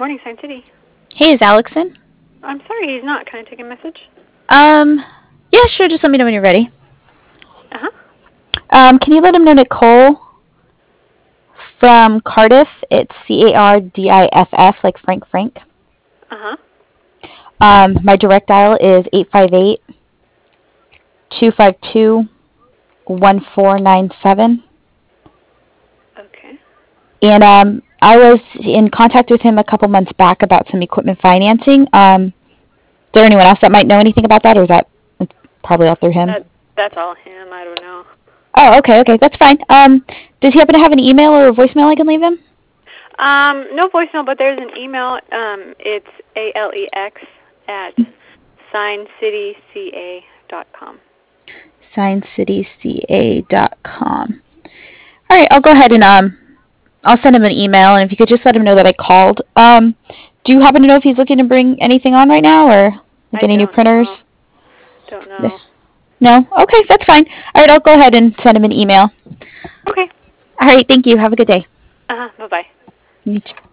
morning, Sign City. Hey, is Alex in? I'm sorry, he's not. Can I take a message? Yeah, sure. Just let me know when you're ready. Uh-huh. Can you let him know Nicole from Cardiff? It's Cardiff, like Frank. Uh-huh. My direct dial is 858-252-1497. Okay. And I was in contact with him a couple months back about some equipment financing. Is there anyone else that might know anything about that, or is that probably all through him? That's all him. I don't know. Oh, okay, that's fine. Does he happen to have an email or a voicemail I can leave him? No voicemail, but there's an email. It's alex@signcityca.com. signcityca.com. All right, I'll go ahead and I'll send him an email, and if you could just let him know that I called. Do you happen to know if he's looking to bring anything on right now, or like any new printers? Don't know. No? Okay, that's fine. All right, I'll go ahead and send him an email. Okay. All right, thank you. Have a good day. Uh-huh. Bye-bye. You too.